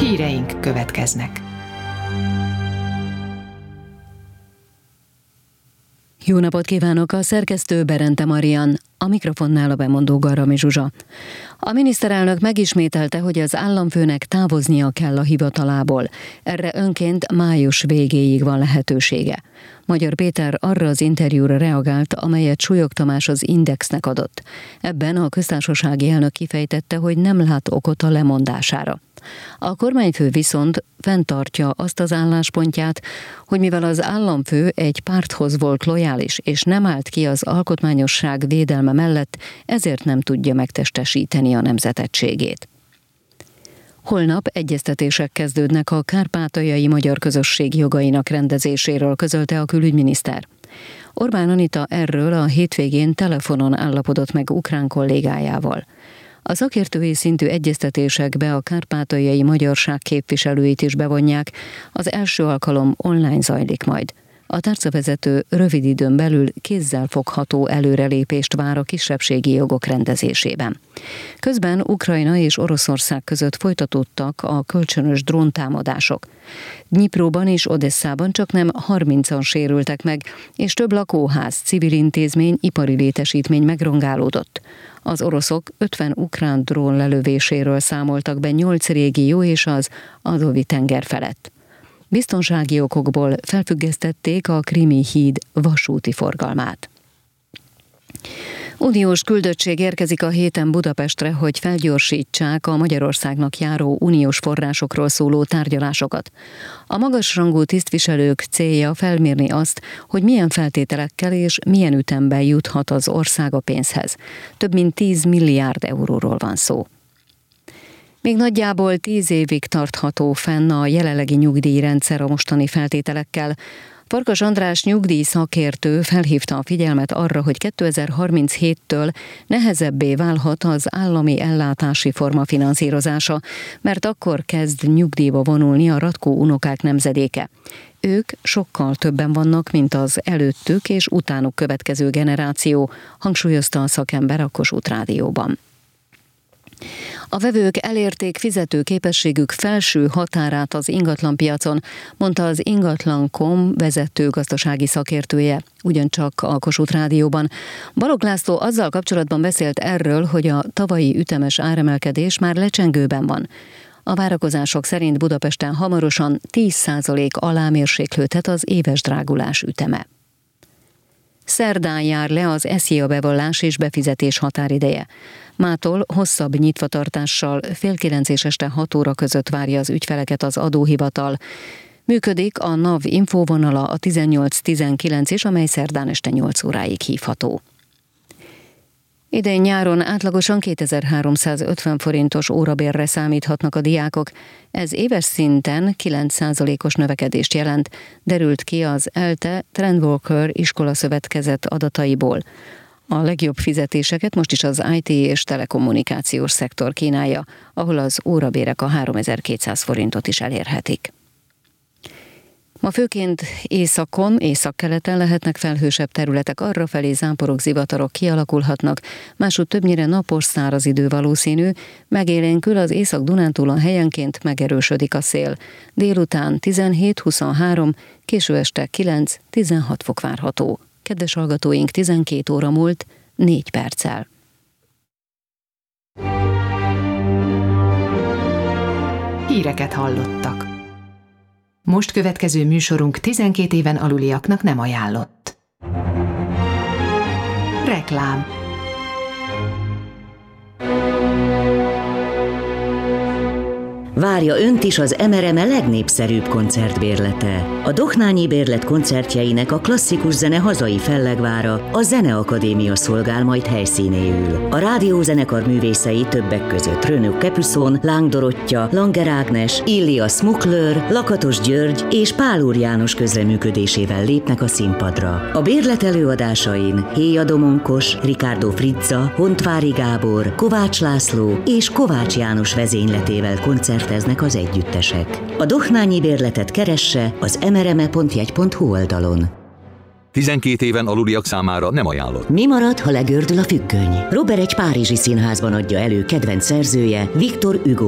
Híreink következnek. Jó napot kívánok, a szerkesztő Berente Marian, a mikrofonnál a bemondó Garami Zsuzsa. A miniszterelnök megismételte, hogy az államfőnek távoznia kell a hivatalából. Erre önként május végéig van lehetősége. Magyar Péter arra az interjúra reagált, amelyet Súlyog Tamás az Indexnek adott. Ebben a köztársasági elnök kifejtette, hogy nem lát okot a lemondására. A kormányfő viszont fenntartja azt az álláspontját, hogy mivel az államfő egy párthoz volt lojális és nem állt ki az alkotmányosság védelme mellett, ezért nem tudja megtestesíteni a nemzetegységét. Holnap egyeztetések kezdődnek a kárpátaljai magyar közösség jogainak rendezéséről, közölte a külügyminiszter. Orbán Anita erről a hétvégén telefonon állapodott meg ukrán kollégájával. A szakértői szintű egyeztetésekbe a kárpátaljai magyarság képviselőit is bevonják, az első alkalom online zajlik majd. A tárcavezető rövid időn belül kézzelfogható előrelépést vár a kisebbségi jogok rendezésében. Közben Ukrajna és Oroszország között folytatódtak a kölcsönös dróntámadások. Dnyipróban és Odesszában csaknem 30-an sérültek meg, és több lakóház, civil intézmény, ipari létesítmény megrongálódott. Az oroszok 50 ukrán drón lelövéséről számoltak be 8 régió és az Azovi tenger felett. Biztonsági okokból felfüggesztették a Krimi híd vasúti forgalmát. Uniós küldöttség érkezik a héten Budapestre, hogy felgyorsítsák a Magyarországnak járó uniós forrásokról szóló tárgyalásokat. A magasrangú tisztviselők célja felmérni azt, hogy milyen feltételekkel és milyen ütemben juthat az ország a pénzhez. Több mint 10 milliárd euróról van szó. Még nagyjából 10 évig tartható fenn a jelenlegi nyugdíjrendszer a mostani feltételekkel. Farkas András nyugdíj szakértő felhívta a figyelmet arra, hogy 2037-től nehezebbé válhat az állami ellátási forma finanszírozása, mert akkor kezd nyugdíjba vonulni a ratkó unokák nemzedéke. Ők sokkal többen vannak, mint az előttük és utánuk következő generáció, hangsúlyozta a szakember a Kossuth Rádióban. A vevők elérték fizetőképességük felső határát az ingatlanpiacon, mondta az Ingatlan.com vezető gazdasági szakértője, ugyancsak a Kossuth Rádióban. Balogh László azzal kapcsolatban beszélt erről, hogy a tavalyi ütemes áremelkedés már lecsengőben van. A várakozások szerint Budapesten hamarosan 10% alá mérséklődhet az éves drágulás üteme. Szerdán jár le az SZIA bevallás és befizetés határideje. Mától hosszabb nyitvatartással 8:30 és este 6 óra között várja az ügyfeleket az adóhivatal. Működik a NAV infóvonala, a 18-19 is, amely szerdán este 8 óráig hívható. Idén nyáron átlagosan 2350 forintos órabérre számíthatnak a diákok. Ez éves szinten 9%-os növekedést jelent, derült ki az ELTE Trendwalker iskolaszövetkezet adataiból. A legjobb fizetéseket most is az IT és telekommunikációs szektor kínálja, ahol az órabérek a 3200 forintot is elérhetik. Ma főként északon, északkeleten lehetnek felhősebb területek, arrafelé záporok, zivatarok kialakulhatnak, másútt többnyire napos, száraz idő valószínű, megélénkül az Észak-Dunántúlon helyenként megerősödik a szél. Délután 17-23, késő este 9-16 fok várható. Kedves hallgatóink, 12 óra múlt 4 perccel. Híreket hallottak. Most következő műsorunk 12 éven aluliaknak nem ajánlott. Reklám. Várja önt is az MRME legnépszerűbb koncertbérlete. A Dohnányi Bérlet koncertjeinek a klasszikus zene hazai fellegvára, a Zeneakadémia szolgál majd helyszínéül. A rádiózenekar művészei többek között Renaud Capuçon, Láng Dorottya, Langer Ágnes, Illia Smukler, Lakatos György és Pál Úr János közreműködésével lépnek a színpadra. A bérlet előadásain Héja Domonkos, Ricardo Frizza, Hontvári Gábor, Kovács László és Kovács János vezényletével koncerteznek az együttesek. A Dohnányi Bérletet keresse az mrme.jegy.hu oldalon. 12 éven aluliak számára nem ajánlott. Mi marad, ha legördül a függöny? Robert egy párizsi színházban adja elő kedvenc szerzője, Victor Hugo